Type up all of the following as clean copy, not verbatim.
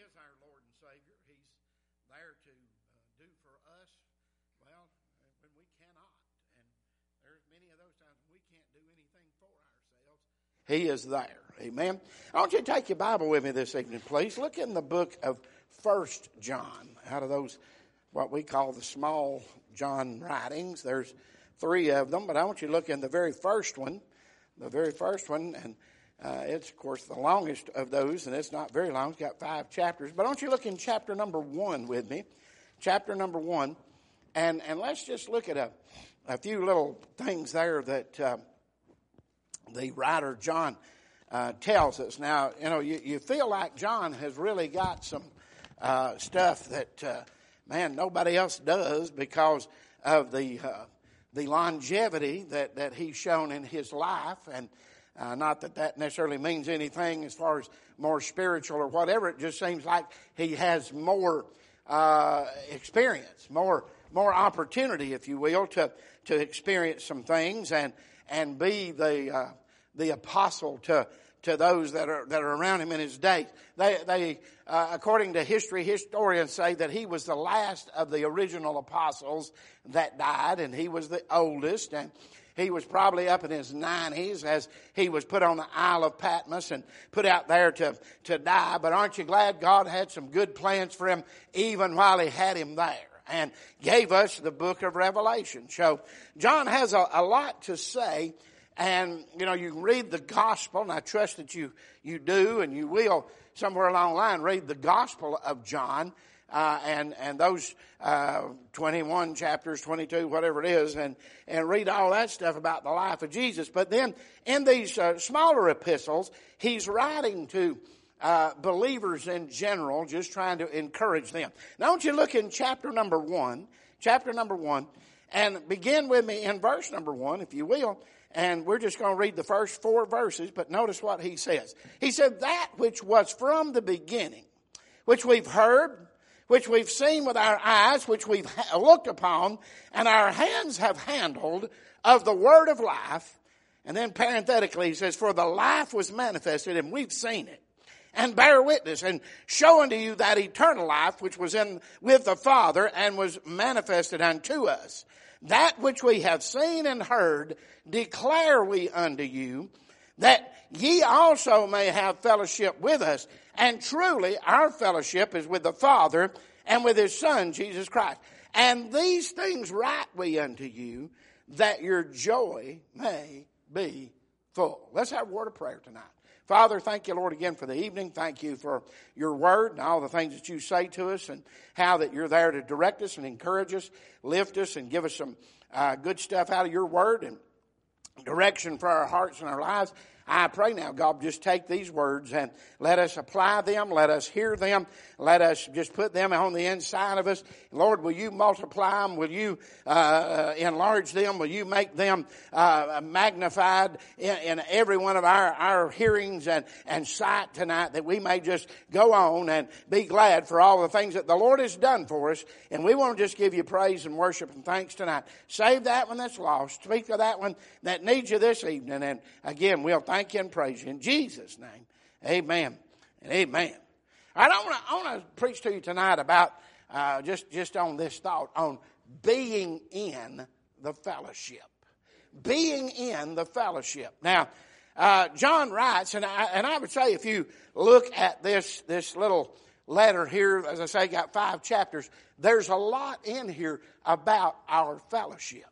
is our Lord and Savior. He's there to do for us, well, when we cannot. And there's many of those times we can't do anything for ourselves. He is there. Amen. I want you to take your Bible with me this evening, please. Look in the book of 1 John. Out of those, what we call the small John writings, there's 3 of them, but I want you to look in the very first one. And it's, of course, the longest of those, and it's not very long. It's got 5 chapters. But I want you to look in chapter number 1 with me. Chapter number 1. And let's just look at a few little things there that the writer John tells us. Now, you know, you feel like John has really got some stuff that, nobody else does because of the longevity that he's shown in his life. And not that necessarily means anything as far as more spiritual or whatever. It just seems like he has more experience, more opportunity, if you will, to experience some things and be the apostle to those that are around him in his day. They according to history, historians say that he was the last of the original apostles that died, and he was the oldest, and he was probably up in his 90s as he was put on the Isle of Patmos and put out there to die. But aren't you glad God had some good plans for him even while he had him there and gave us the book of Revelation? So John has a lot to say. And, you know, you can read the gospel, and I trust that you do, and you will somewhere along the line read the gospel of John, and those 21 chapters, 22, whatever it is, and read all that stuff about the life of Jesus. But then in these smaller epistles, he's writing to believers in general, just trying to encourage them. Now I want you to look in chapter number 1, and begin with me in verse number 1, if you will. And we're just going to read the first 4 verses, but notice what he says. He said, that which was from the beginning, which we've heard, which we've seen with our eyes, which we've looked upon, and our hands have handled of the word of life. And then parenthetically he says, for the life was manifested, and we've seen it, and bear witness, and show unto you that eternal life which was with the Father, and was manifested unto us. That which we have seen and heard declare we unto you, that ye also may have fellowship with us. And truly our fellowship is with the Father and with his Son, Jesus Christ. And these things write we unto you, that your joy may be full. Let's have a word of prayer tonight. Father, thank you, Lord, again for the evening. Thank you for your word and all the things that you say to us, and how that you're there to direct us and encourage us, lift us, and give us some good stuff out of your word and direction for our hearts and our lives. I pray now, God, just take these words and let us apply them. Let us hear them. Let us just put them on the inside of us. Lord, will you multiply them? Will you enlarge them? Will you make them magnified in every one of our hearings and sight tonight, that we may just go on and be glad for all the things that the Lord has done for us. And we want to just give you praise and worship and thanks tonight. Save that one that's lost. Speak of that one that needs you this evening. And again, we'll thank you and praise you in Jesus' name. Amen and amen. All right, I want to preach to you tonight about just on this thought on being in the fellowship. Being in the fellowship. Now, John writes, and I would say if you look at this little letter here, as I say, got 5 chapters. There's a lot in here about our fellowship.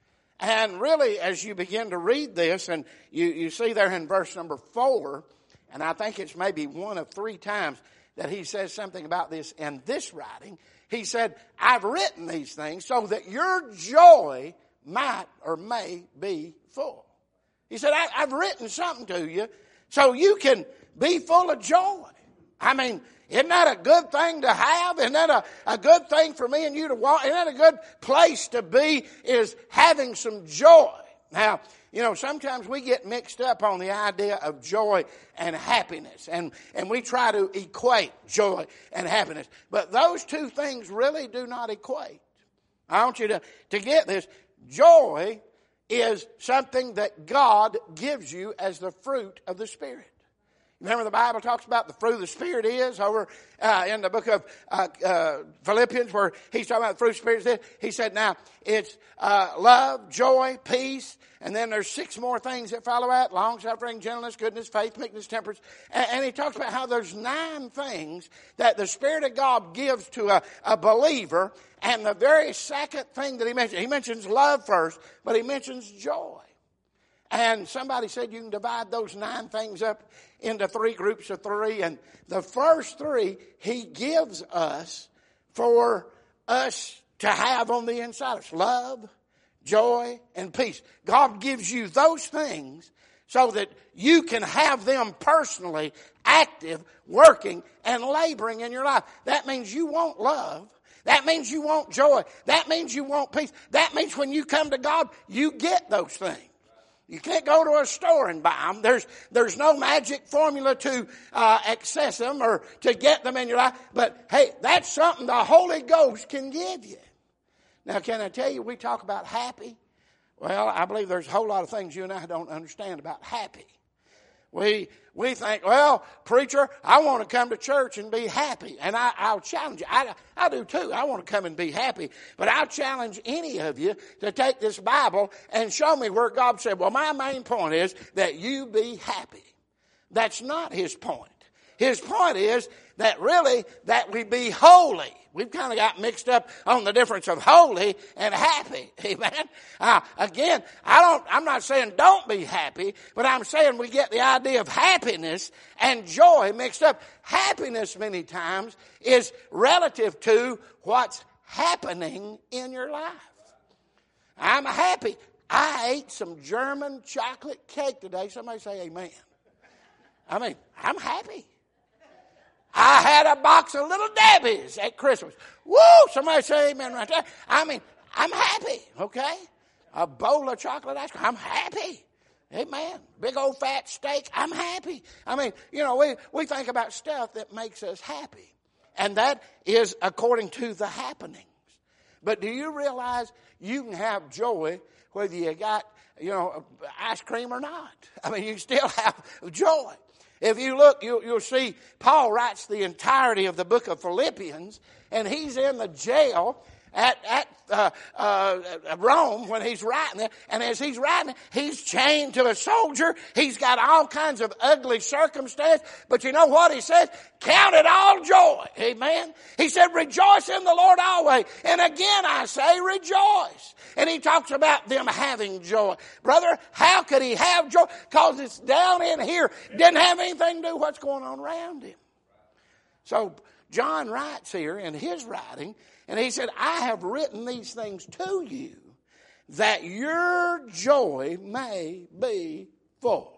And really, as you begin to read this, and you see there in verse number 4, and I think it's maybe 1 of 3 times that he says something about this in this writing. He said, I've written these things so that your joy might or may be full. He said, I've written something to you so you can be full of joy. I mean, isn't that a good thing to have? Isn't that a good thing for me and you to walk? Isn't that a good place to be, is having some joy? Now, you know, sometimes we get mixed up on the idea of joy and happiness, and we try to equate joy and happiness. But those 2 things really do not equate. I want you to get this. Joy is something that God gives you as the fruit of the Spirit. Remember the Bible talks about the fruit of the Spirit is over in the book of Philippians, where he's talking about the fruit of the Spirit. He said, now, it's love, joy, peace, and then there's 6 more things that follow that: long-suffering, gentleness, goodness, faith, meekness, temperance. And he talks about how there's 9 things that the Spirit of God gives to a believer. And the very second thing that he mentions love first, but he mentions joy. And somebody said you can divide those 9 things up into 3 groups of 3. And the first 3 he gives us for us to have on the inside of us: love, joy, and peace. God gives you those things so that you can have them personally active, working, and laboring in your life. That means you want love. That means you want joy. That means you want peace. That means when you come to God, you get those things. You can't go to a store and buy them. There's no magic formula to access them or to get them in your life. But hey, that's something the Holy Ghost can give you. Now, can I tell you, we talk about happy. Well, I believe there's a whole lot of things you and I don't understand about happy. We think, well, preacher, I want to come to church and be happy. And I'll challenge you. I do too. I want to come and be happy. But I'll challenge any of you to take this Bible and show me where God said, well, my main point is that you be happy. That's not his point. His point is that really that we be holy. We've kind of got mixed up on the difference of holy and happy. Amen. Again, I'm not saying don't be happy, but I'm saying we get the idea of happiness and joy mixed up. Happiness many times is relative to what's happening in your life. I'm happy. I ate some German chocolate cake today. Somebody say amen. I mean, I'm happy. I had a box of Little Debbie's at Christmas. Woo! Somebody say amen right there. I mean, I'm happy, okay? A bowl of chocolate ice cream. I'm happy. Amen. Big old fat steak. I'm happy. I mean, you know, we think about stuff that makes us happy. And that is according to the happenings. But do you realize you can have joy whether you got, you know, ice cream or not? I mean, you still have joy. If you look, you'll see Paul writes the entirety of the book of Philippians, and he's in the jail at Rome when he's writing it. And as he's writing it, he's chained to a soldier. He's got all kinds of ugly circumstances. But you know what he says? Count it all joy. Amen. He said, rejoice in the Lord always. And again I say, rejoice. And he talks about them having joy. Brother, how could he have joy? Because it's down in here. Didn't have anything to do with what's going on around him. So John writes here in his writing, and he said, I have written these things to you that your joy may be full.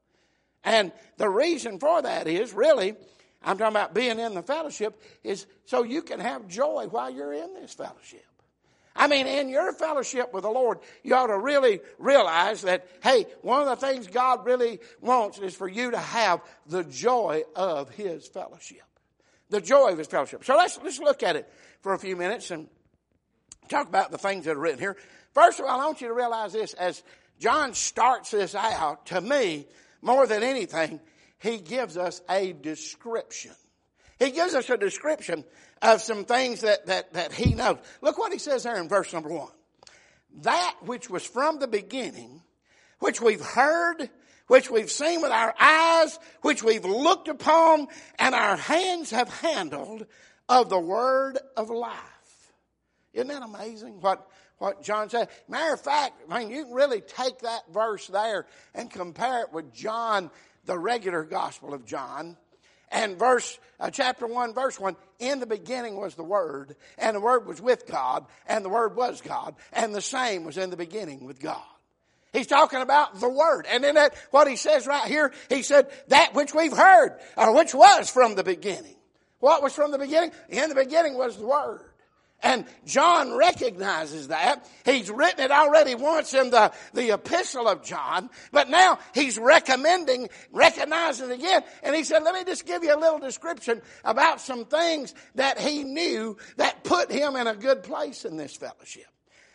And the reason for that is really, I'm talking about being in the fellowship, is so you can have joy while you're in this fellowship. I mean, in your fellowship with the Lord, you ought to really realize that, hey, one of the things God really wants is for you to have the joy of his fellowship. The joy of his fellowship. So let's look at it for a few minutes and talk about the things that are written here. First of all, I want you to realize this. As John starts this out, to me, more than anything, he gives us a description. He gives us a description of some things that he knows. Look what he says there in verse number 1. That which was from the beginning, which we've heard, which we've seen with our eyes, which we've looked upon, and our hands have handled of the word of life. Isn't that amazing what John said? Matter of fact, I mean, you can really take that verse there and compare it with John, the regular Gospel of John. And chapter 1, verse 1, in the beginning was the Word, and the Word was with God, and the Word was God, and the same was in the beginning with God. He's talking about the Word. And then what he says right here, he said, that which we've heard, or which was from the beginning. What was from the beginning? In the beginning was the Word. And John recognizes that. He's written it already once in the epistle of John, but now he's recognizing it again. And he said, let me just give you a little description about some things that he knew that put him in a good place in this fellowship.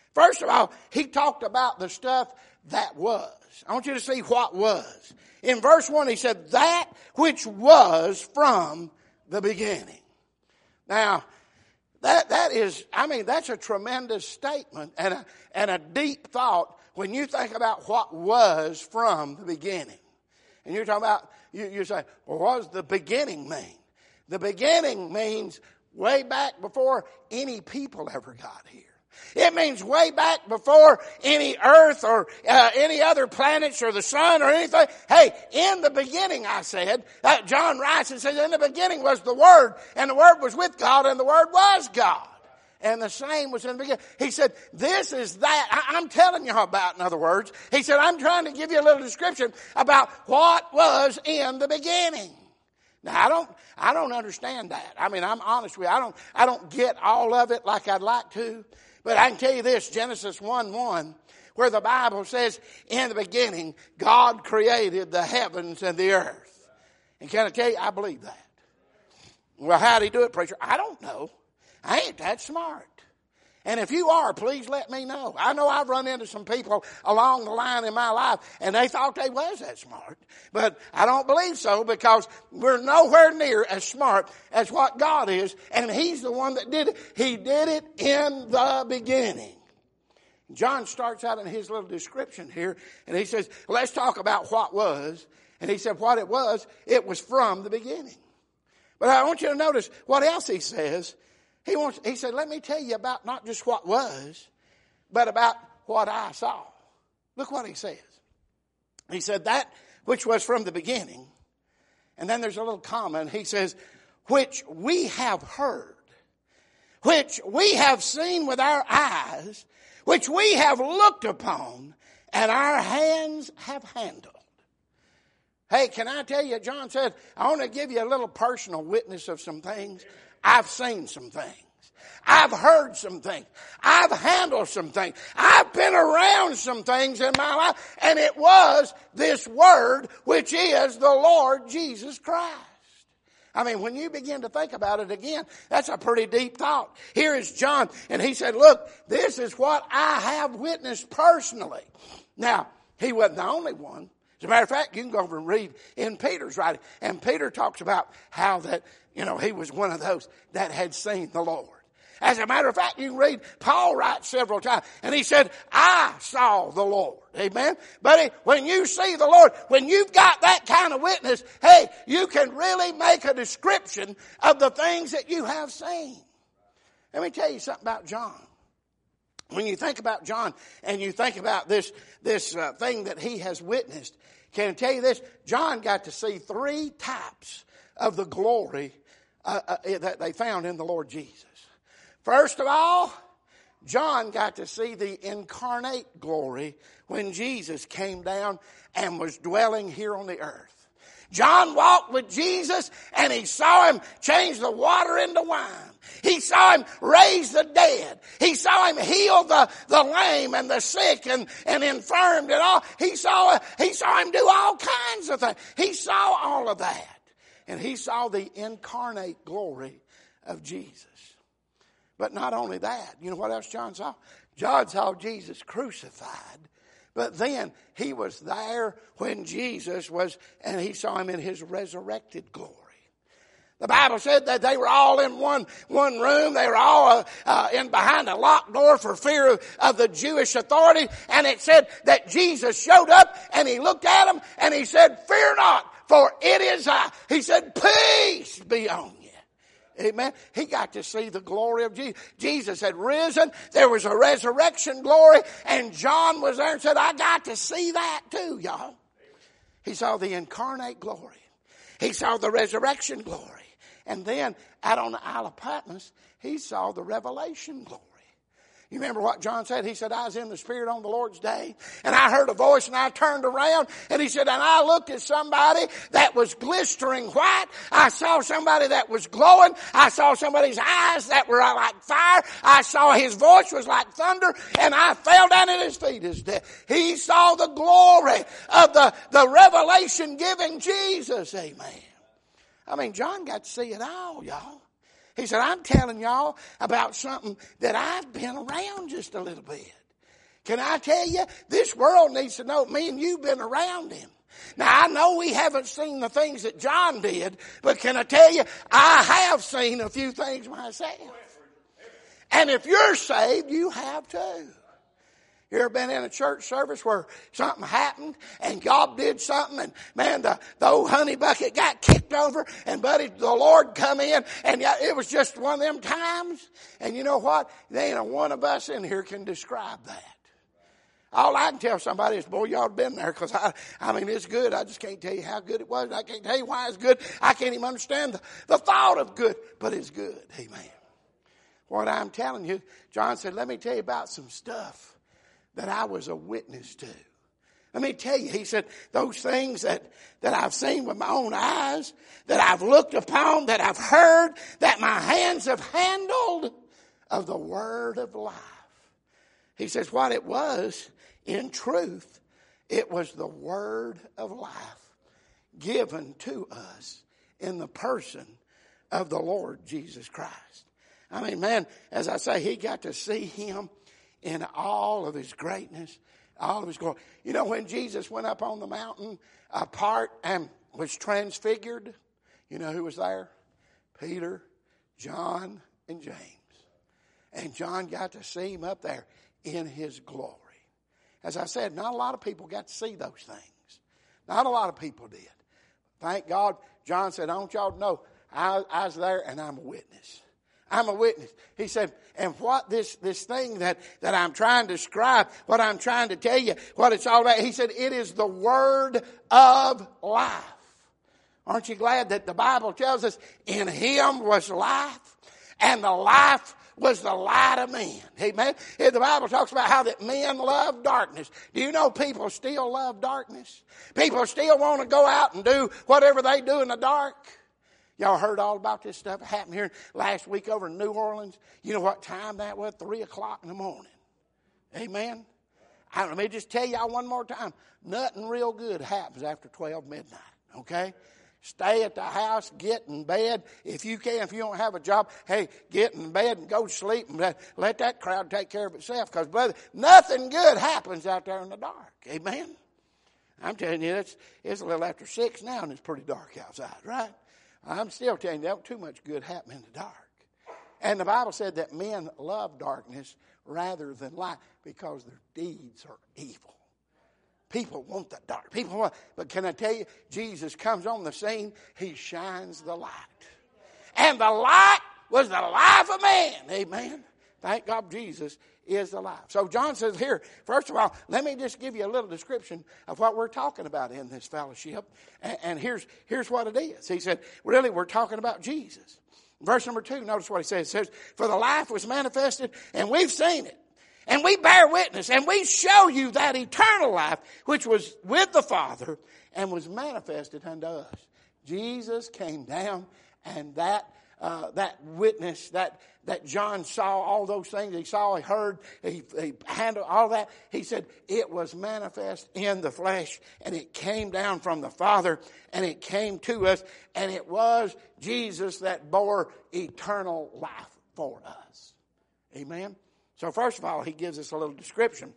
First of all, he talked about the stuff that was. I want you to see what was. In verse 1, he said, that which was from the beginning. Now, that is, that's a tremendous statement and a deep thought when you think about what was from the beginning. And you're talking about, you say, well, what does the beginning mean? The beginning means way back before any people ever got here. It means way back before any earth or any other planets or the sun or anything. Hey, in the beginning, I said, John writes and says, in the beginning was the Word, and the Word was with God, and the Word was God. And the same was in the beginning. He said, this is that. I'm telling you about, in other words. He said, I'm trying to give you a little description about what was in the beginning. Now, I don't understand that. I'm honest with you. I don't get all of it like I'd like to. But I can tell you this, Genesis 1:1, where the Bible says, in the beginning, God created the heavens and the earth. And can I tell you, I believe that. Well, how'd he do it, preacher? I don't know. I ain't that smart. And if you are, please let me know. I know I've run into some people along the line in my life, and they thought they was that smart. But I don't believe so, because we're nowhere near as smart as what God is, and He's the one that did it. He did it in the beginning. John starts out in his little description here, and he says, let's talk about what was. And he said what it was from the beginning. But I want you to notice what else he says. He said, let me tell you about not just what was, but about what I saw. Look what he says. He said, that which was from the beginning. And then there's a little comma, and he says, which we have heard, which we have seen with our eyes, which we have looked upon, and our hands have handled. Hey, can I tell you, John said, I want to give you a little personal witness of some things. I've seen some things. I've heard some things. I've handled some things. I've been around some things in my life. And it was this Word, which is the Lord Jesus Christ. When you begin to think about it again, that's a pretty deep thought. Here is John, and he said, look, this is what I have witnessed personally. Now, he wasn't the only one. As a matter of fact, you can go over and read in Peter's writing. And Peter talks about how that, he was one of those that had seen the Lord. As a matter of fact, you can read, Paul writes several times, and he said, I saw the Lord. Amen? But when you see the Lord, when you've got that kind of witness, hey, you can really make a description of the things that you have seen. Let me tell you something about John. When you think about John and you think about this thing that he has witnessed, can I tell you this? John got to see 3 types of the glory that they found in the Lord Jesus. First of all, John got to see the incarnate glory when Jesus came down and was dwelling here on the earth. John walked with Jesus and he saw Him change the water into wine. He saw Him raise the dead. He saw Him heal the lame and the sick and infirmed and all. He saw Him do all kinds of things. He saw all of that. And he saw the incarnate glory of Jesus. But not only that, you know what else John saw? John saw Jesus crucified. But then he was there when Jesus was, and he saw Him in His resurrected glory. The Bible said that they were all in one room. They were all in behind a locked door for fear of the Jewish authority. And it said that Jesus showed up and He looked at them and He said, fear not, for it is I. He said, peace be on you. Amen. He got to see the glory of Jesus. Jesus had risen. There was a resurrection glory. And John was there and said, I got to see that too, y'all. He saw the incarnate glory. He saw the resurrection glory. And then out on the Isle of Patmos, he saw the revelation glory. You remember what John said? He said, I was in the Spirit on the Lord's day, and I heard a voice, and I turned around, and he said, and I looked at somebody that was glistering white. I saw somebody that was glowing. I saw somebody's eyes that were like fire. I saw his voice was like thunder, and I fell down at his feet as dead. He saw the glory of the revelation giving Jesus. Amen. John got to see it all, y'all. He said, I'm telling y'all about something that I've been around just a little bit. Can I tell you, this world needs to know me and you've been around him. Now, I know we haven't seen the things that John did, but can I tell you, I have seen a few things myself. And if you're saved, you have too. You ever been in a church service where something happened and God did something and man, the old honey bucket got kicked over and buddy, the Lord come in and it was just one of them times. And you know what? There ain't a one of us in here can describe that. All I can tell somebody is, boy, y'all have been there because I mean, it's good. I just can't tell you how good it was. I can't tell you why it's good. I can't even understand the thought of good, but it's good. Amen. What I'm telling you, John said, let me tell you about some stuff that I was a witness to. Let me tell you, he said, those things that I've seen with my own eyes, that I've looked upon, that I've heard, that my hands have handled of the word of life. He says what it was, in truth, it was the word of life given to us in the person of the Lord Jesus Christ. I mean, man, as I say, he got to see him in all of his greatness, all of his glory. You know, when Jesus went up on the mountain apart and was transfigured, you know who was there? Peter, John, and James. And John got to see him up there in his glory. As I said, not a lot of people got to see those things. Not a lot of people did. Thank God, John said, I want y'all to know, I was there and I'm a witness. I'm a witness. He said, and what this thing that I'm trying to describe, what I'm trying to tell you, what it's all about, he said, it is the word of life. Aren't you glad that the Bible tells us, in him was life, and the life was the light of men. Amen. The Bible talks about how that men love darkness. Do you know people still love darkness? People still want to go out and do whatever they do in the dark. Y'all heard all about this stuff happened here last week over in New Orleans. You know what time that was? 3 o'clock in the morning. Amen. Let me just tell y'all one more time. Nothing real good happens after 12 midnight. Okay? Stay at the house, get in bed. If you can, if you don't have a job, hey, get in bed and go to sleep and let that crowd take care of itself. Because, brother, nothing good happens out there in the dark. Amen? I'm telling you, it's a little after 6 now and it's pretty dark outside, right? I'm still telling you, there wasn't too much good happening in the dark. And the Bible said that men love darkness rather than light because their deeds are evil. People want the dark. People want, but can I tell you, Jesus comes on the scene, he shines the light. And the light was the life of man. Amen. Thank God Jesus is the life. So John says here, first of all, let me just give you a little description of what we're talking about in this fellowship. And here's what it is. He said, really, we're talking about Jesus. Verse number 2, notice what he says. It says, for the life was manifested, and we've seen it. And we bear witness, and we show you that eternal life, which was with the Father, and was manifested unto us. Jesus came down, and that witness, that John saw, all those things he saw, he heard, he handled all that. He said it was manifest in the flesh, and it came down from the Father, and it came to us, and it was Jesus that bore eternal life for us. Amen. So first of all, he gives us a little description.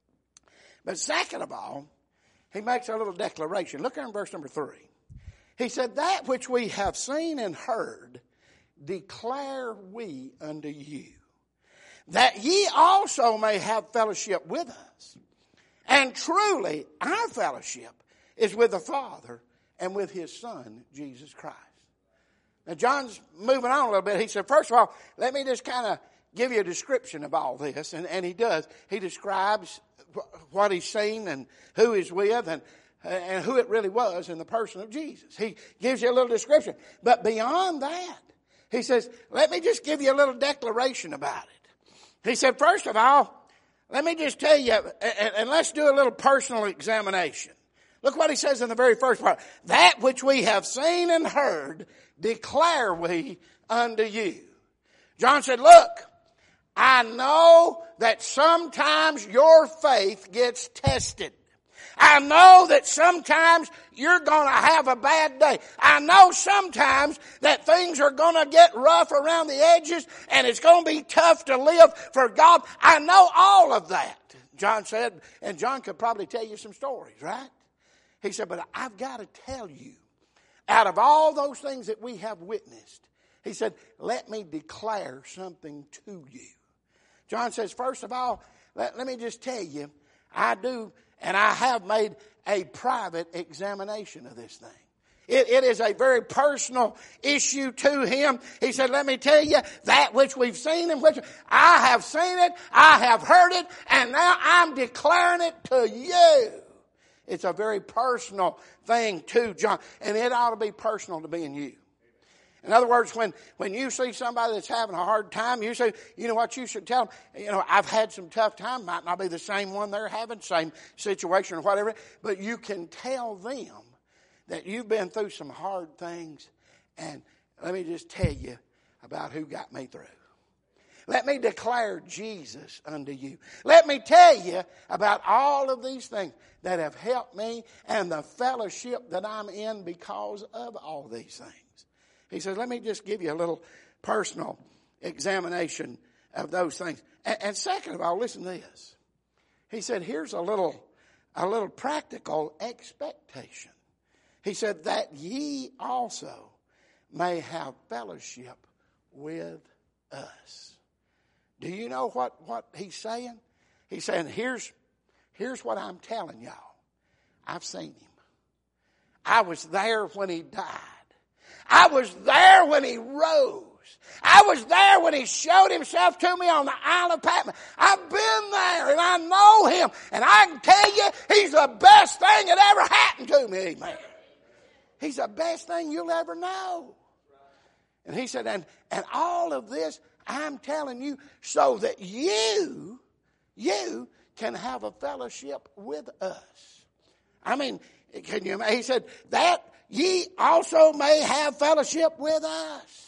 But second of all, he makes a little declaration. Look here in verse number 3. He said, that which we have seen and heard declare we unto you, that ye also may have fellowship with us. And truly, our fellowship is with the Father and with his Son, Jesus Christ. Now, John's moving on a little bit. He said, first of all, let me just kind of give you a description of all this. And he does. He describes what he's seen and who he's with and who it really was in the person of Jesus. He gives you a little description. But beyond that, he says, let me just give you a little declaration about it. He said, first of all, let me just tell you, and let's do a little personal examination. Look what he says in the very first part. That which we have seen and heard declare we unto you. John said, look, I know that sometimes your faith gets tested. I know that sometimes you're going to have a bad day. I know sometimes that things are going to get rough around the edges and it's going to be tough to live for God. I know all of that. John said, and John could probably tell you some stories, right? He said, but I've got to tell you, out of all those things that we have witnessed, he said, let me declare something to you. John says, first of all, let me just tell you, I do, and I have made a private examination of this thing. It is a very personal issue to him. He said, let me tell you, that which we've seen and which I have seen it, I have heard it, and now I'm declaring it to you. It's a very personal thing to John, and it ought to be personal to being you. In other words, when you see somebody that's having a hard time, you say, you know what you should tell them? I've had some tough time. Might not be the same one they're having, same situation or whatever, but you can tell them that you've been through some hard things, and let me just tell you about who got me through. Let me declare Jesus unto you. Let me tell you about all of these things that have helped me and the fellowship that I'm in because of all these things. He says, let me just give you a little personal examination of those things. And second of all, listen to this. He said, here's a little practical expectation. He said, that ye also may have fellowship with us. Do you know what he's saying? He's saying, here's what I'm telling y'all. I've seen him. I was there when he died. I was there when he rose. I was there when he showed himself to me on the Isle of Patmos. I've been there and I know him. And I can tell you, he's the best thing that ever happened to me. Amen. He's the best thing you'll ever know. And he said, and all of this I'm telling you so that you can have a fellowship with us. I mean, he said, that ye also may have fellowship with us.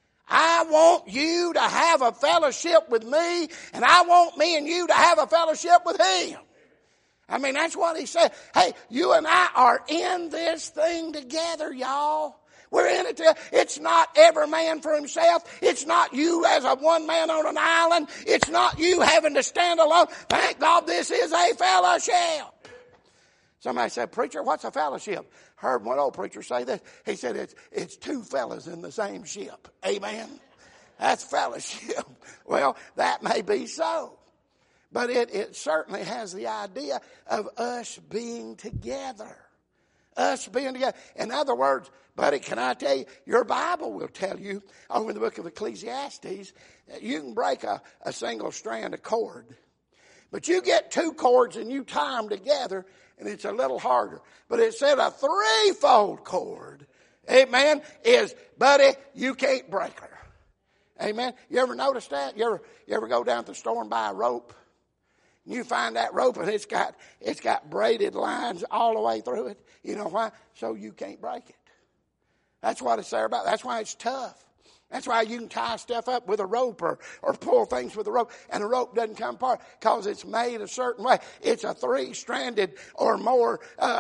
I want you to have a fellowship with me, and I want me and you to have a fellowship with him. I mean, that's what he said. Hey, you and I are in this thing together, y'all. We're in it together. It's not every man for himself. It's not you as a one man on an island. It's not you having to stand alone. Thank God this is a fellowship. Somebody said, preacher, what's a fellowship? Heard one old preacher say this. He said, it's two fellas in the same ship. Amen. That's fellowship. Well, that may be so. But it certainly has the idea of us being together. Us being together. In other words, buddy, can I tell you, your Bible will tell you over in the book of Ecclesiastes that you can break a single strand of cord. But you get two cords and you tie them together and it's a little harder. But it said a threefold cord, amen, is, buddy, you can't break her. Amen. You ever notice that? You ever go down to the store and buy a rope? You find that rope and it's got braided lines all the way through it. You know why? So you can't break it. That's what it's there about. That's why it's tough. That's why you can tie stuff up with a rope or pull things with a rope and the rope doesn't come apart because it's made a certain way. It's a 3-stranded or more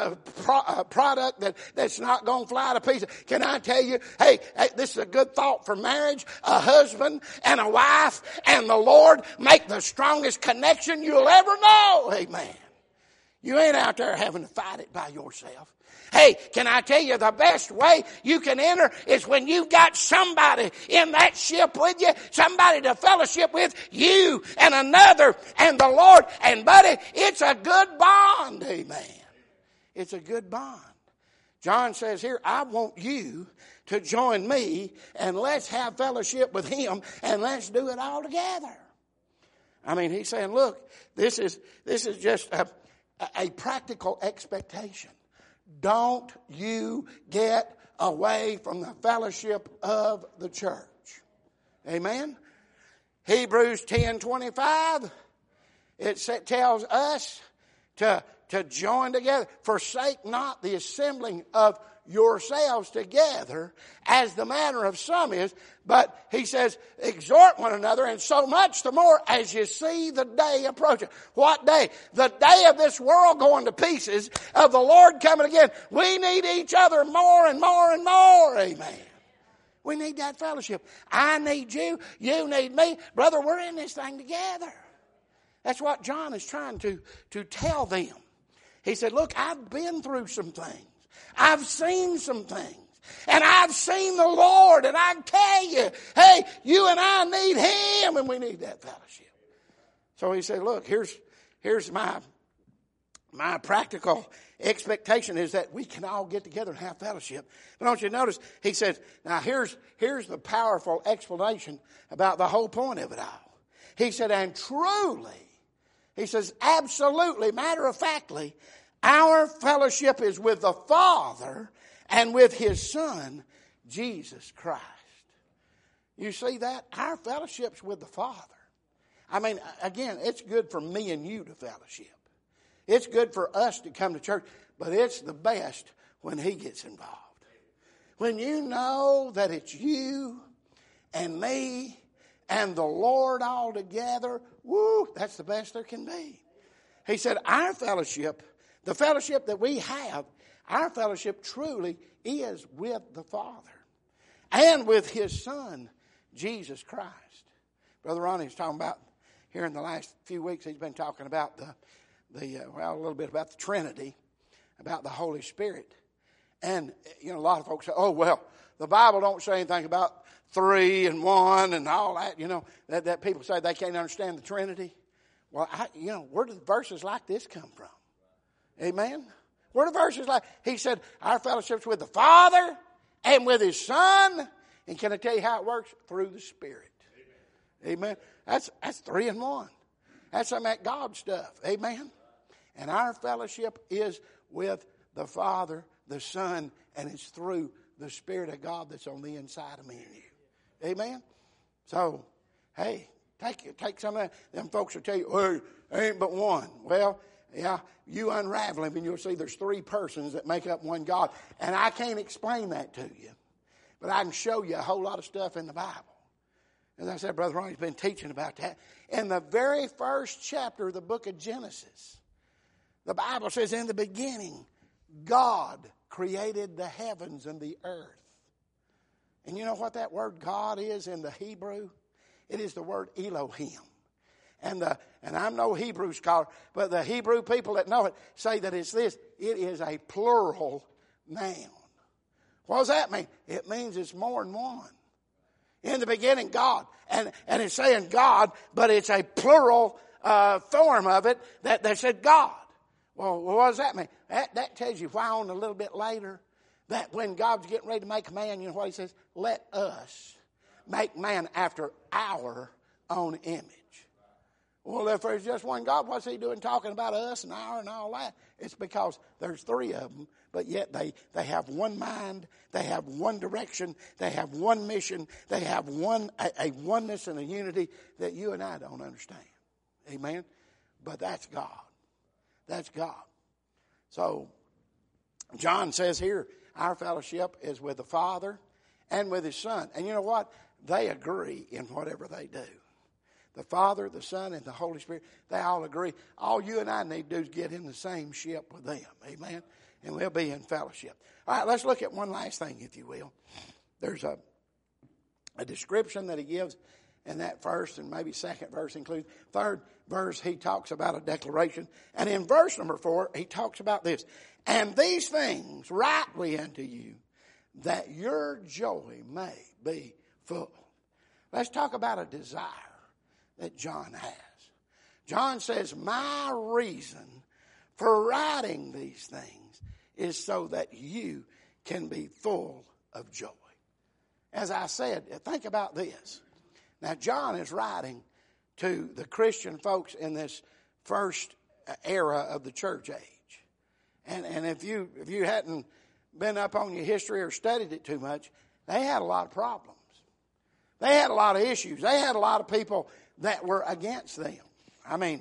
product that's not going to fly to pieces. Can I tell you, hey, this is a good thought for marriage. A husband and a wife and the Lord make the strongest connection you'll ever know. Amen. You ain't out there having to fight it by yourself. Hey, can I tell you the best way you can enter is when you've got somebody in that ship with you, somebody to fellowship with, you and another and the Lord. And buddy, it's a good bond. Amen. It's a good bond. John says here, I want you to join me and let's have fellowship with him and let's do it all together. I mean, he's saying, look, this is just a practical expectation. Don't you get away from the fellowship of the church. Amen. Hebrews 10:25. It tells us to join together. Forsake not the assembling of yourselves together as the manner of some is. But he says, exhort one another, and so much the more as you see the day approaching. What day? The day of this world going to pieces, of the Lord coming again. We need each other more and more and more. Amen. We need that fellowship. I need you. You need me. Brother, we're in this thing together. That's what John is trying to tell them. He said, look, I've been through some things. I've seen some things. And I've seen the Lord. And I tell you, hey, you and I need Him. And we need that fellowship. So he said, look, here's my practical expectation is that we can all get together and have fellowship. But don't you notice, he says, now here's the powerful explanation about the whole point of it all. He said, and truly, he says, absolutely, matter-of-factly, our fellowship is with the Father and with His Son, Jesus Christ. You see that? Our fellowship's with the Father. I mean, again, it's good for me and you to fellowship. It's good for us to come to church, but it's the best when He gets involved. When you know that it's you and me and the Lord all together, woo, that's the best there can be. He said, our fellowship, the fellowship that we have, our fellowship truly is with the Father and with His Son, Jesus Christ. Brother Ronnie was talking about, here in the last few weeks, he's been talking about a little bit about the Trinity, about the Holy Spirit. And, a lot of folks say, oh, well, the Bible don't say anything about 3 and 1 and all that, that people say they can't understand the Trinity. Well, where do verses like this come from? Amen? Where do verses like, he said, our fellowship's with the Father and with His Son. And can I tell you how it works? Through the Spirit. Amen? That's 3 and 1. That's some of that God stuff. Amen? And our fellowship is with the Father, the Son, and it's through the Spirit of God that's on the inside of me and you. Amen? So, hey, take some of that. Them folks will tell you, oh, there ain't but one. Well, yeah, you unravel them and you'll see there's 3 persons that make up one God. And I can't explain that to you. But I can show you a whole lot of stuff in the Bible. As I said, Brother Ronnie's been teaching about that. In the very first chapter of the book of Genesis, the Bible says, in the beginning, God created the heavens and the earth. And you know what that word God is in the Hebrew? It is the word Elohim. And I'm no Hebrew scholar, but the Hebrew people that know it say that it's this. It is a plural noun. What does that mean? It means it's more than one. In the beginning, God. And it's saying God, but it's a plural form of it that they said God. Well, what does that mean? That tells you why on a little bit later that when God's getting ready to make a man, you know what He says? Let us make man after our own image. Well, if there's just one God, what's He doing talking about us and our and all that? It's because there's 3 of them, but yet they have one mind, they have one direction, they have one mission, they have a oneness and a unity that you and I don't understand. Amen? But that's God. That's God. So, John says here, our fellowship is with the Father and with His Son. And you know what? They agree in whatever they do. The Father, the Son, and the Holy Spirit, they all agree. All you and I need to do is get in the same ship with them. Amen? And we'll be in fellowship. All right, let's look at one last thing, if you will. There's a description that he gives in that first and maybe second verse includes. Third verse, he talks about a declaration. And in verse number 4, he talks about this. And these things write we unto you, that your joy may be full. Let's talk about a desire that John has. John says, my reason for writing these things is so that you can be full of joy. As I said, think about this. Now, John is writing to the Christian folks in this first era of the church age. And if you hadn't been up on your history or studied it too much, they had a lot of problems. They had a lot of issues. They had a lot of people that were against them. I mean,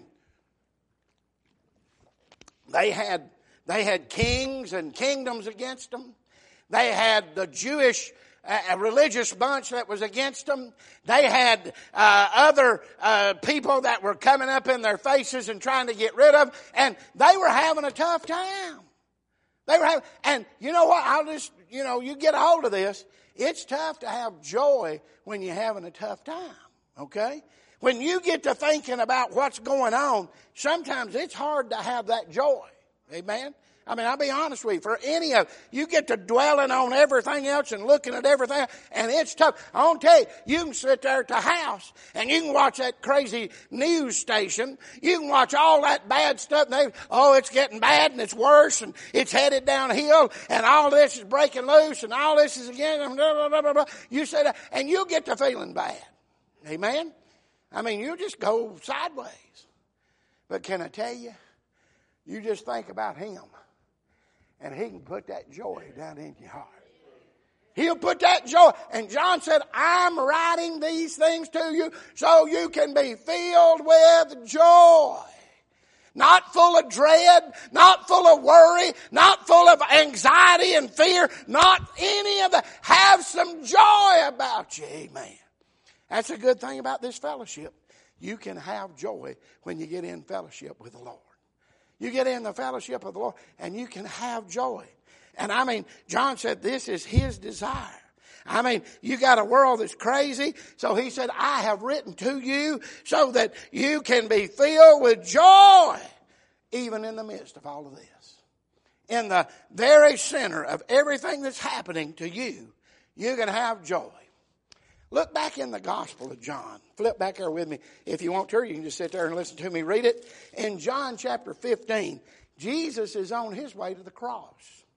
they had kings and kingdoms against them. They had the Jewish a religious bunch that was against them. They had other people that were coming up in their faces and trying to get rid of them. And they were having a tough time. And you know what? You get a hold of this. It's tough to have joy when you're having a tough time. Okay? When you get to thinking about what's going on, sometimes it's hard to have that joy. Amen? I mean, I'll be honest with you. For any of you get to dwelling on everything else and looking at everything, and it's tough. I want to tell you, you can sit there at the house and you can watch that crazy news station. You can watch all that bad stuff. And it's getting bad and it's worse and it's headed downhill and all this is breaking loose and all this is again. Blah, blah, blah, blah, blah. You sit there and you get to feeling bad. Amen? I mean, you just go sideways. But can I tell you, you just think about Him. And He can put that joy down in your heart. He'll put that joy. And John said, I'm writing these things to you so you can be filled with joy. Not full of dread, not full of worry, not full of anxiety and fear, not any of that. Have some joy about you. Amen. That's a good thing about this fellowship. You can have joy when you get in fellowship with the Lord. You get in the fellowship of the Lord and you can have joy. And I mean, John said this is His desire. I mean, you got a world that's crazy. So He said, I have written to you so that you can be filled with joy, even in the midst of all of this. In the very center of everything that's happening to you, you can have joy. Look back in the Gospel of John. Flip back there with me if you want to. You can just sit there and listen to me read it. In John chapter 15, Jesus is on His way to the cross.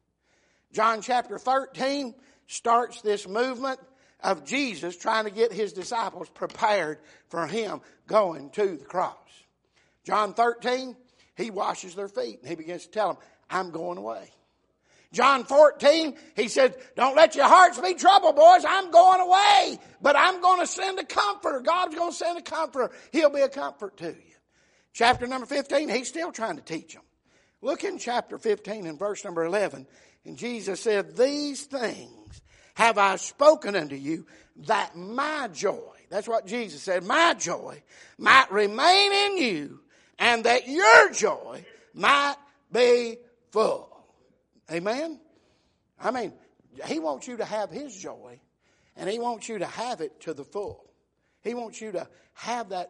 John chapter 13 starts this movement of Jesus trying to get His disciples prepared for Him going to the cross. John 13, He washes their feet and He begins to tell them, I'm going away. John 14, He said, don't let your hearts be troubled, boys. I'm going away, but I'm going to send a comforter. God's going to send a comforter. He'll be a comfort to you. Chapter number 15, He's still trying to teach them. Look in chapter 15 and verse number 11. And Jesus said, these things have I spoken unto you, that my joy, that's what Jesus said, my joy might remain in you, and that your joy might be full. Amen? I mean, He wants you to have His joy, and He wants you to have it to the full. He wants you to have that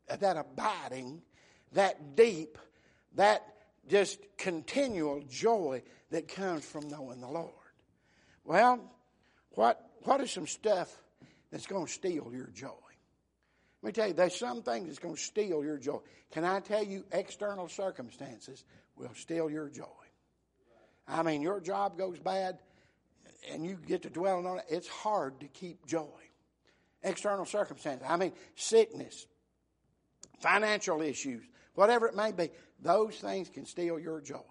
abiding, that deep, that just continual joy that comes from knowing the Lord. Well, what is some stuff that's going to steal your joy? Let me tell you, there's some things that's going to steal your joy. Can I tell you, external circumstances will steal your joy. I mean, your job goes bad and you get to dwelling on it. It's hard to keep joy. External circumstances. I mean, sickness, financial issues, whatever it may be. Those things can steal your joy.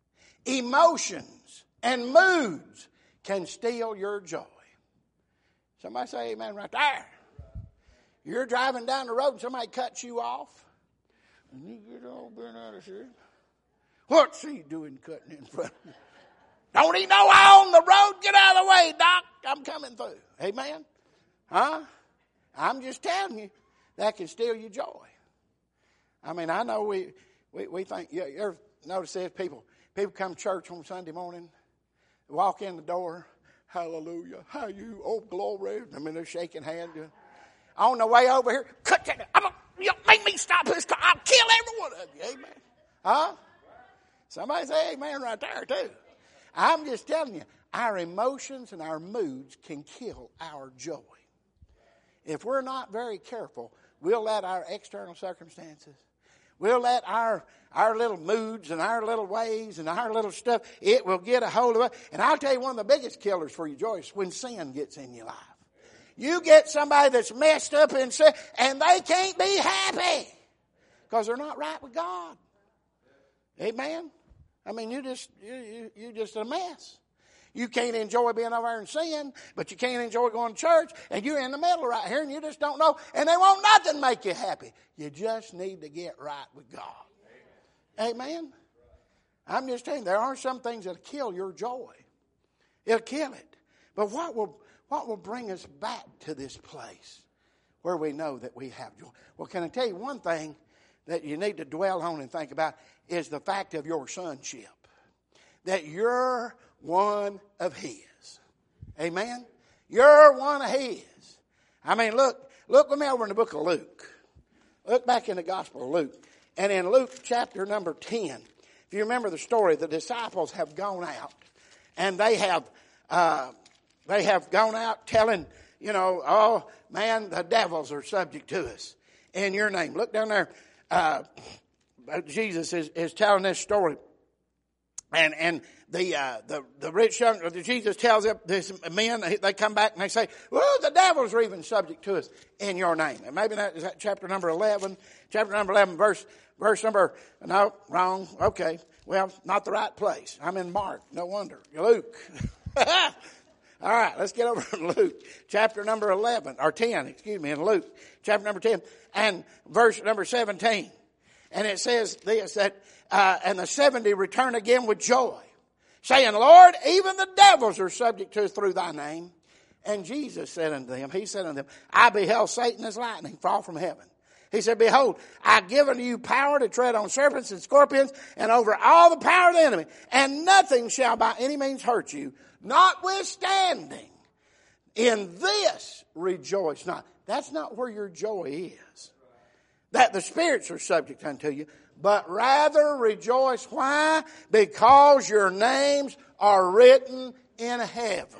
Emotions and moods can steal your joy. Somebody say amen right there. You're driving down the road and somebody cuts you off. And you get all bent out of shape. What's he doing cutting in front of me? Don't he know I'm on the road? Get out of the way, Doc. I'm coming through. Amen? Huh? I'm just telling you, that can steal your joy. I mean, I know we think, you ever notice this? People come to church on Sunday morning, walk in the door, hallelujah, how you, oh glory. I mean, they're shaking hands. On the way over here, cut that. Make me stop this car. I'll kill every one of you. Amen? Huh? Somebody say amen right there, too. I'm just telling you, our emotions and our moods can kill our joy. If we're not very careful, we'll let our external circumstances, we'll let our little moods and our little ways and our little stuff, it will get a hold of us. And I'll tell you, one of the biggest killers for your joy is when sin gets in your life. You get somebody that's messed up in sin, and they can't be happy because they're not right with God. Amen? I mean, you're just a mess. You can't enjoy being over there in sin, but you can't enjoy going to church, and you're in the middle right here, and you just don't know, and they won't nothing make you happy. You just need to get right with God. Amen? I'm just telling you, there are some things that kill your joy. It'll kill it. But what will bring us back to this place where we know that we have joy? Well, can I tell you one thing that you need to dwell on and think about is the fact of your sonship. That you're one of His. Amen? You're one of His. I mean, look with me over in the book of Luke. Look back in the Gospel of Luke. And in Luke chapter number 10, if you remember the story, the disciples have gone out. And they have gone out telling, oh, man, the devils are subject to us in your name. Look down there. Jesus is telling this story. And the rich young, Jesus tells them, this men, they come back and they say, well, the devils are even subject to us in your name. And maybe is that chapter number 11? Chapter number 11, verse number, no, wrong. Okay. Well, not the right place. I'm in Mark. No wonder. Luke. All right, let's get over to Luke. Chapter number 11, or 10, in Luke. Chapter number 10 and verse number 17. And it says this, that, and the 70 return again with joy, saying, Lord, even the devils are subject to us through thy name. And Jesus said unto them, he said unto them, I beheld Satan as lightning fall from heaven. He said, behold, I've given you power to tread on serpents and scorpions and over all the power of the enemy, and nothing shall by any means hurt you. Notwithstanding, in this rejoice not. That's not where your joy is. That the spirits are subject unto you, but rather rejoice. Why? Because your names are written in heaven.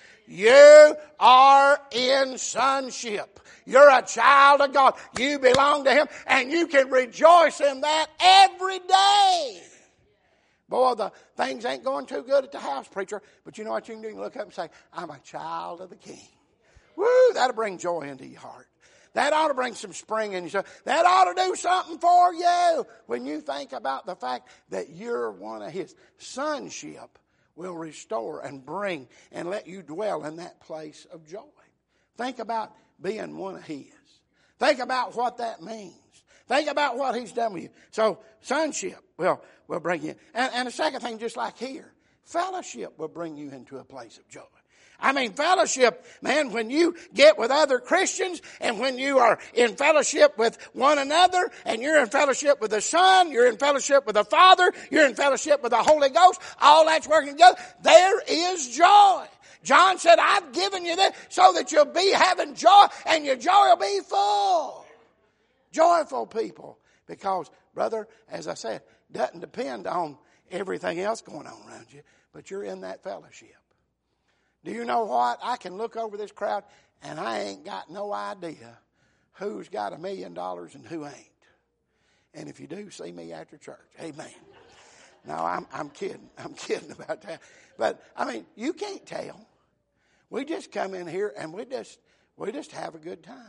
You are in sonship. You're a child of God. You belong to Him, and you can rejoice in that every day. Boy, the things ain't going too good at the house, preacher. But you know what you can do? You can look up and say, I'm a child of the King. Woo, that'll bring joy into your heart. That ought to bring some spring in you. That ought to do something for you when you think about the fact that you're one of His. Sonship will restore and bring and let you dwell in that place of joy. Think about being one of His. Think about what that means. Think about what He's done with you. So sonship will bring you. And the second thing, just like here, fellowship will bring you into a place of joy. I mean, fellowship, man, when you get with other Christians and when you are in fellowship with one another and you're in fellowship with the Son, you're in fellowship with the Father, you're in fellowship with the Holy Ghost, all that's working together, there is joy. John said, I've given you this so that you'll be having joy and your joy will be full. Joyful people. Because, brother, as I said, doesn't depend on everything else going on around you, but you're in that fellowship. Do you know what? I can look over this crowd and I ain't got no idea who's got $1 million and who ain't. And if you do, see me after church. Amen. No, I'm kidding. I'm kidding about that. But, I mean, you can't tell. We just come in here and we just have a good time.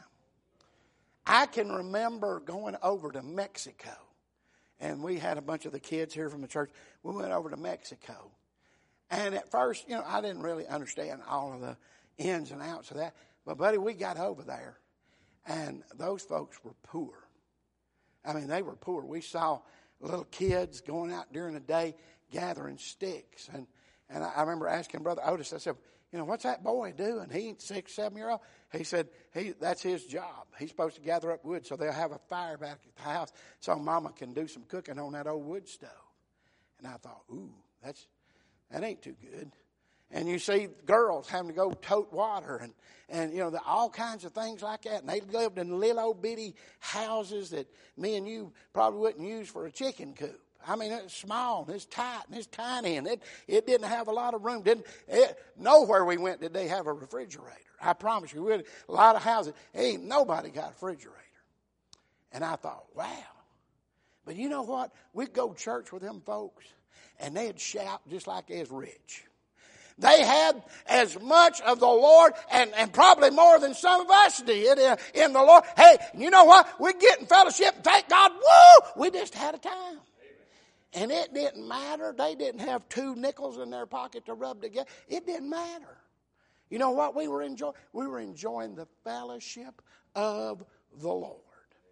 I can remember going over to Mexico. And we had a bunch of the kids here from the church. We went over to Mexico. And at first, I didn't really understand all of the ins and outs of that. But, buddy, we got over there, and those folks were poor. I mean, they were poor. We saw little kids going out during the day gathering sticks. And I remember asking Brother Otis, I said, what's that boy doing? He 6, 7 year old. He said, that's his job. He's supposed to gather up wood so they'll have a fire back at the house so Mama can do some cooking on that old wood stove. And I thought, ooh, that ain't too good. And you see girls having to go tote water and all kinds of things like that. And they lived in little old bitty houses that me and you probably wouldn't use for a chicken coop. I mean, it's small and it's tight and it's tiny and it didn't have a lot of room. Nowhere we went did they have a refrigerator. I promise you, a lot of houses, ain't nobody got a refrigerator. And I thought, wow. But you know what? We'd go to church with them folks and they'd shout just like they was rich. They had as much of the Lord and probably more than some of us did in the Lord. Hey, you know what? We're getting fellowship. Thank God. Woo! We just had a time. And it didn't matter. They didn't have 2 nickels in their pocket to rub together. It didn't matter. You know what we were enjoying? We were enjoying the fellowship of the Lord.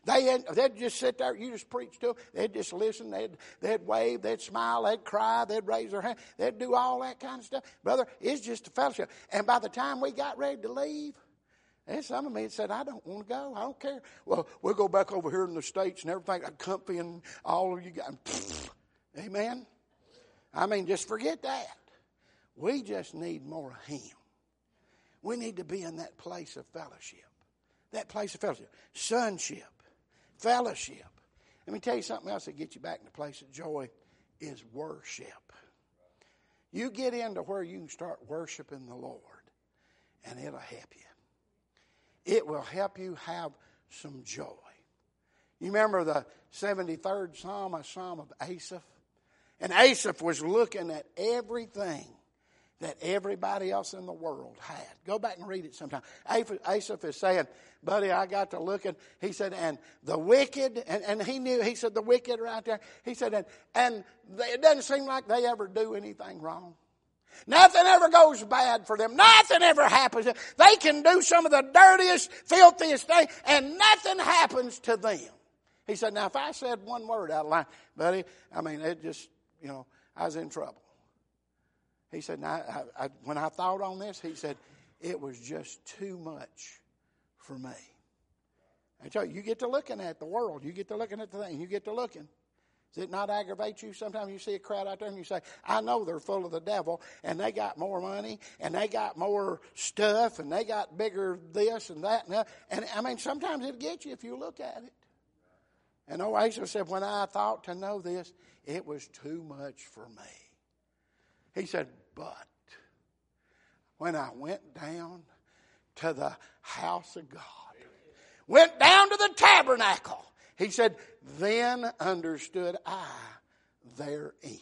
They'd just sit there. You just preach to them. They'd just listen. They'd wave. They'd smile. They'd cry. They'd raise their hand. They'd do all that kind of stuff. Brother, it's just a fellowship. And by the time we got ready to leave, and some of me had said, I don't want to go. I don't care. Well, we'll go back over here in the States and everything. I'm comfy and all of you guys. Amen? I mean, just forget that. We just need more of Him. We need to be in that place of fellowship. That place of fellowship. Sonship. Fellowship. Let me tell you something else that gets you back in the place of joy is worship. You get into where you can start worshiping the Lord, and it'll help you. It will help you have some joy. You remember the 73rd Psalm, a Psalm of Asaph? And Asaph was looking at everything that everybody else in the world had. Go back and read it sometime. Asaph is saying, buddy, I got to looking. He said, and the wicked, and he knew, he said, the wicked are out there. He said, and it doesn't seem like they ever do anything wrong. Nothing ever goes bad for them. Nothing ever happens. They can do some of the dirtiest, filthiest things, and nothing happens to them. He said, now, if I said one word out of line, buddy, I mean, it just, I was in trouble. He said, now, when I thought on this, he said, it was just too much for me. I tell you, you get to looking at the world. You get to looking at the thing. You get to looking. Does it not aggravate you? Sometimes you see a crowd out there and you say, I know they're full of the devil and they got more money and they got more stuff and they got bigger this and that and that. And I mean, sometimes it'll get you if you look at it. And Asaph said, when I thought to know this, it was too much for me. He said, but when I went down to the house of God, went down to the tabernacle, he said, then understood I their end.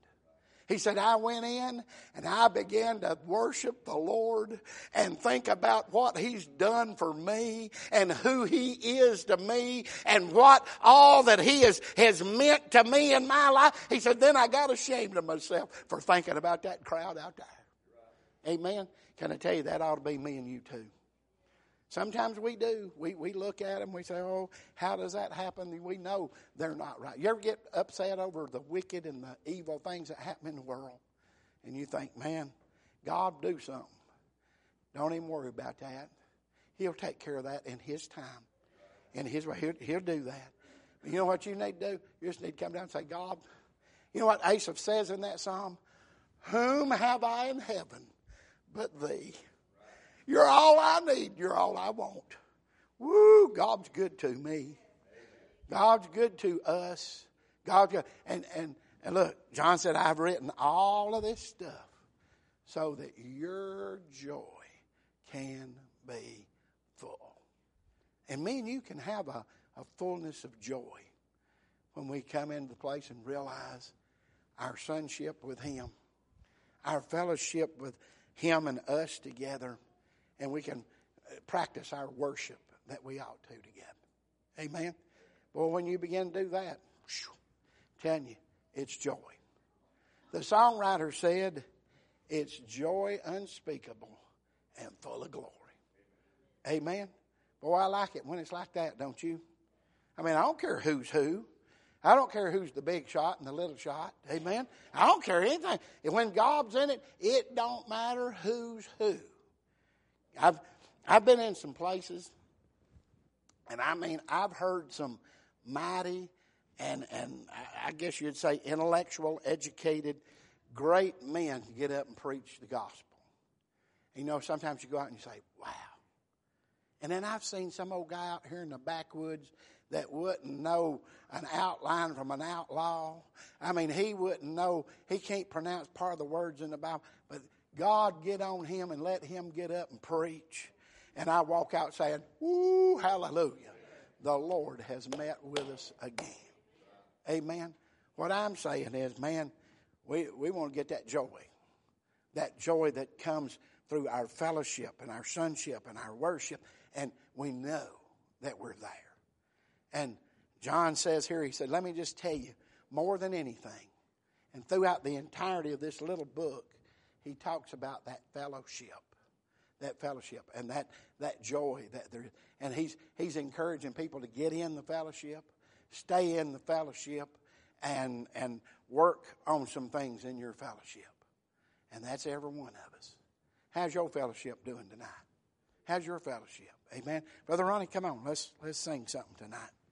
He said, I went in and I began to worship the Lord and think about what He's done for me and who He is to me and what all that He has meant to me in my life. He said, then I got ashamed of myself for thinking about that crowd out there. Amen. Can I tell you, that ought to be me and you too. Sometimes we do. We look at them, we say, oh, how does that happen? We know they're not right. You ever get upset over the wicked and the evil things that happen in the world? And you think, man, God do something. Don't even worry about that. He'll take care of that in His time. In His way, He'll do that. But you know what you need to do? You just need to come down and say, God, you know what Asaph says in that psalm? Whom have I in heaven but Thee? You're all I need. You're all I want. Woo, God's good to me. God's good to us. God's good. And look, John said, I've written all of this stuff so that your joy can be full. And me and you can have a fullness of joy when we come into the place and realize our sonship with Him, our fellowship with Him and us together. And we can practice our worship that we ought to together. Amen? Well, when you begin to do that, I'm telling you, it's joy. The songwriter said, it's joy unspeakable and full of glory. Amen? Boy, I like it when it's like that, don't you? I mean, I don't care who's who. I don't care who's the big shot and the little shot. Amen? I don't care anything. And when God's in it, it don't matter who's who. I've been in some places, and I mean, I've heard some mighty and I guess you'd say intellectual, educated, great men get up and preach the gospel. You know, sometimes you go out and you say, wow. And then I've seen some old guy out here in the backwoods that wouldn't know an outline from an outlaw. I mean, he wouldn't know, he can't pronounce part of the words in the Bible, but God get on him and let him get up and preach. And I walk out saying, woo, hallelujah. The Lord has met with us again. Amen. What I'm saying is, man, we want to get that joy. That joy that comes through our fellowship and our sonship and our worship. And we know that we're there. And John says here, he said, let me just tell you, more than anything, and throughout the entirety of this little book, he talks about that fellowship that fellowship and that joy that there is. And he's encouraging people to get in the fellowship, stay in the fellowship, and work on some things in your fellowship. And that's every one of us. How's your fellowship doing tonight? How's your fellowship? Amen. Brother Ronnie, come on. Let's sing something tonight.